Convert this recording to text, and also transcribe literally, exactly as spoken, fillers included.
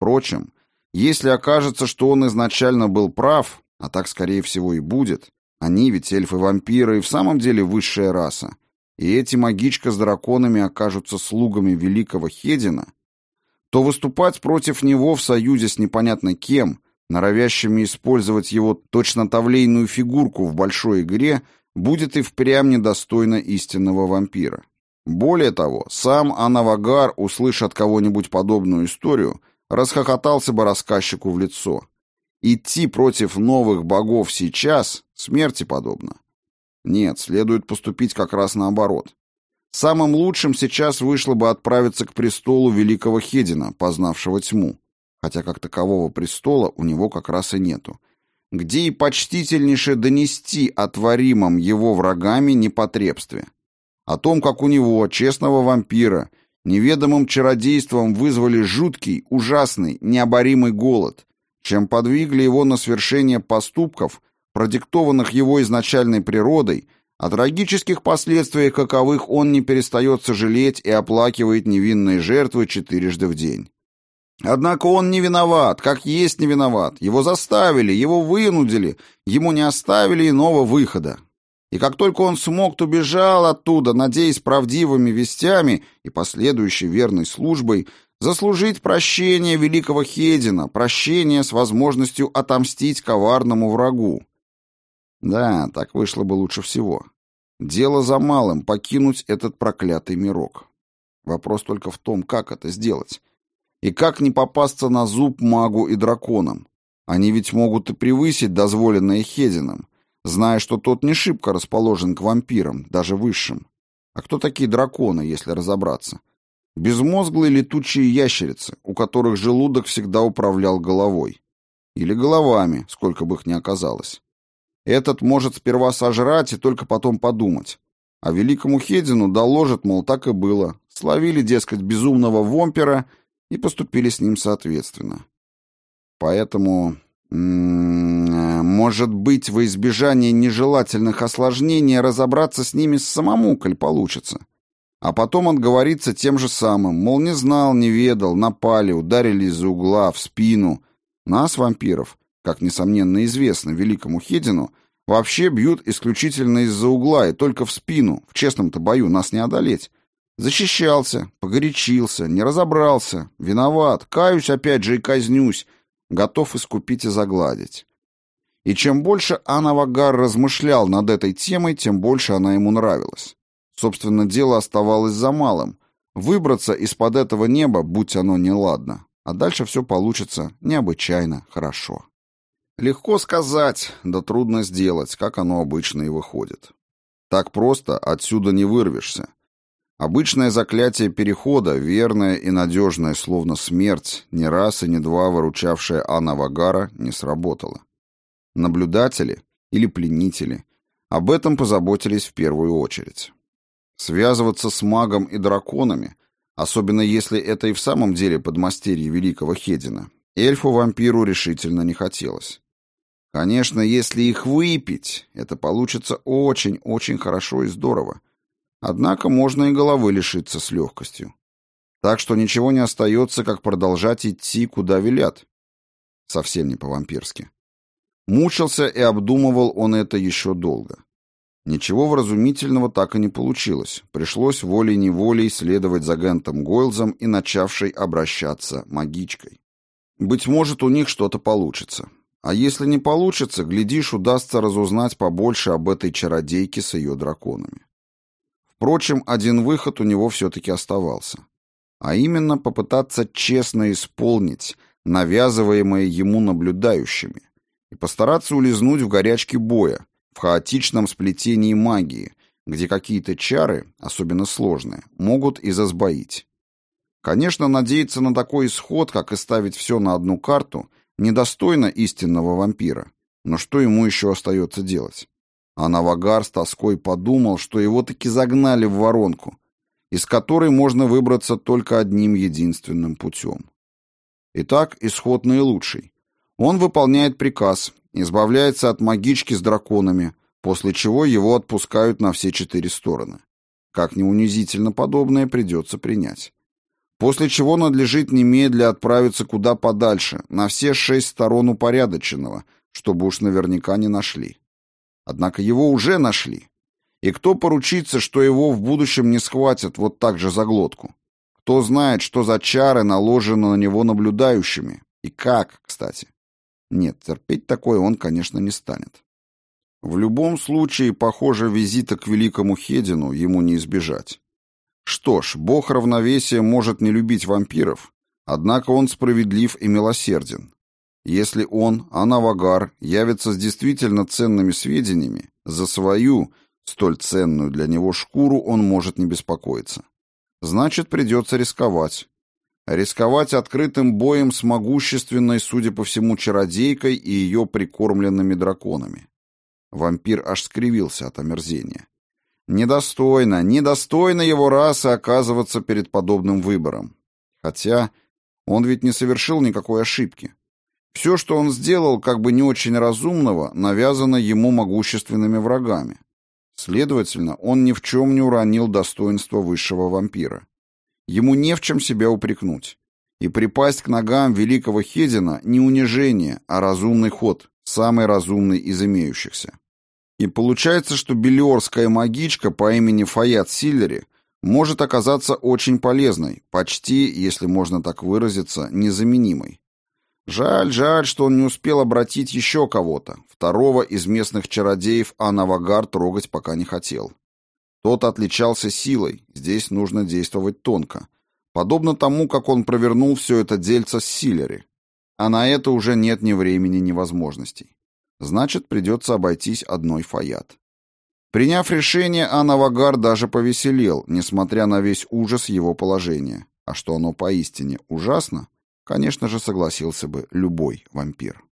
Впрочем, если окажется, что он изначально был прав, а так, скорее всего, и будет, они ведь эльфы-вампиры и в самом деле высшая раса, и эти магичка с драконами окажутся слугами великого Хедина, то выступать против него в союзе с непонятно кем, норовящими использовать его точно тавлейную фигурку в большой игре, будет и впрямь недостойно истинного вампира. Более того, сам Анавагар, услыша от кого-нибудь подобную историю, расхохотался бы рассказчику в лицо. Идти против новых богов сейчас смерти подобно. Нет, следует поступить как раз наоборот. Самым лучшим сейчас вышло бы отправиться к престолу великого Хедина, познавшего тьму, хотя как такового престола у него как раз и нету, где и почтительнейше донести о творимом его врагами непотребстве. О том, как у него, честного вампира, неведомым чародейством вызвали жуткий, ужасный, необоримый голод, чем подвигли его на свершение поступков, продиктованных его изначальной природой, о трагических последствиях каковых он не перестает сожалеть и оплакивает невинные жертвы четырежды в день. Однако он не виноват, как есть не виноват. Его заставили, его вынудили, ему не оставили иного выхода. И как только он смог, то бежал оттуда, надеясь правдивыми вестями и последующей верной службой заслужить прощение великого Хедина, прощение с возможностью отомстить коварному врагу. Да, так вышло бы лучше всего. Дело за малым — покинуть этот проклятый мирок. Вопрос только в том, как это сделать. И как не попасться на зуб магу и драконам. Они ведь могут и превысить дозволенное Хедином, зная, что тот не шибко расположен к вампирам, даже высшим. А кто такие драконы, если разобраться? Безмозглые летучие ящерицы, у которых желудок всегда управлял головой. Или головами, сколько бы их ни оказалось. Этот может сперва сожрать и только потом подумать. А великому Хедину доложат, мол, так и было. Словили, дескать, безумного вампира и поступили с ним соответственно. Поэтому, м-м, может быть, во избежание нежелательных осложнений разобраться с ними самому, коль получится. А потом отговориться тем же самым, мол, не знал, не ведал, напали, ударили из-за угла, в спину. Нас, вампиров, как, несомненно, известно великому Хедину, вообще бьют исключительно из-за угла и только в спину, в честном-то бою нас не одолеть. Защищался, погорячился, не разобрался, виноват, каюсь опять же и казнюсь, готов искупить и загладить. И чем больше Анавагар размышлял над этой темой, тем больше она ему нравилась. Собственно, дело оставалось за малым — выбраться из-под этого неба, будь оно неладно, а дальше все получится необычайно хорошо. Легко сказать, да трудно сделать, как оно обычно и выходит. Так просто отсюда не вырвешься. Обычное заклятие перехода, верное и надежное, словно смерть, ни раз и ни два выручавшее Анавагара, не сработало. Наблюдатели или пленители об этом позаботились в первую очередь. Связываться с магом и драконами, особенно если это и в самом деле подмастерье великого Хедина, эльфу-вампиру решительно не хотелось. Конечно, если их выпить, это получится очень-очень хорошо и здорово. Однако можно и головы лишиться с легкостью. Так что ничего не остается, как продолжать идти, куда велят. Совсем не по-вампирски. Мучился и обдумывал он это еще долго. Ничего вразумительного так и не получилось. Пришлось волей-неволей следовать за Гентом Гойлзом и начавшей обращаться магичкой. Быть может, у них что-то получится. А если не получится, глядишь, удастся разузнать побольше об этой чародейке с ее драконами. Впрочем, один выход у него все-таки оставался. А именно попытаться честно исполнить навязываемое ему наблюдающими и постараться улизнуть в горячке боя, в хаотичном сплетении магии, где какие-то чары, особенно сложные, могут и засбоить. Конечно, надеяться на такой исход, как и ставить все на одну карту, недостойно истинного вампира. Но что ему еще остается делать? А Навагар с тоской подумал, что его таки загнали в воронку, из которой можно выбраться только одним единственным путем. Итак, исход наилучший. Он выполняет приказ, избавляется от магички с драконами, после чего его отпускают на все четыре стороны. Как ни унизительно подобное придется принять. После чего надлежит немедля отправиться куда подальше, на все шесть сторон упорядоченного, чтобы уж наверняка не нашли. Однако его уже нашли. И кто поручится, что его в будущем не схватят вот так же за глотку? Кто знает, что за чары наложены на него наблюдающими? И как, кстати? Нет, терпеть такое он, конечно, не станет. В любом случае, похоже, визита к великому Хедину ему не избежать. Что ж, бог равновесия может не любить вампиров, однако он справедлив и милосерден. Если он, Ана-Вагар, явится с действительно ценными сведениями, за свою, столь ценную для него шкуру он может не беспокоиться. Значит, придется рисковать. Рисковать открытым боем с могущественной, судя по всему, чародейкой и ее прикормленными драконами. Вампир аж скривился от омерзения. Недостойно, недостойно его расы оказываться перед подобным выбором. Хотя он ведь не совершил никакой ошибки. Все, что он сделал, как бы не очень разумного, навязано ему могущественными врагами. Следовательно, он ни в чем не уронил достоинства высшего вампира. Ему не в чем себя упрекнуть. И припасть к ногам великого Хедина не унижение, а разумный ход, самый разумный из имеющихся. И получается, что белиорская магичка по имени Фаят Силлери может оказаться очень полезной, почти, если можно так выразиться, незаменимой. Жаль, жаль, что он не успел обратить еще кого-то. Второго из местных чародеев Ана-Вагар трогать пока не хотел. Тот отличался силой, здесь нужно действовать тонко. Подобно тому, как он провернул все это дельце с Силлери. А на это уже нет ни времени, ни возможностей. Значит, придется обойтись одной Фаят. Приняв решение, Ана-Вагар даже повеселел, несмотря на весь ужас его положения. А что оно поистине ужасно, конечно же, согласился бы любой вампир.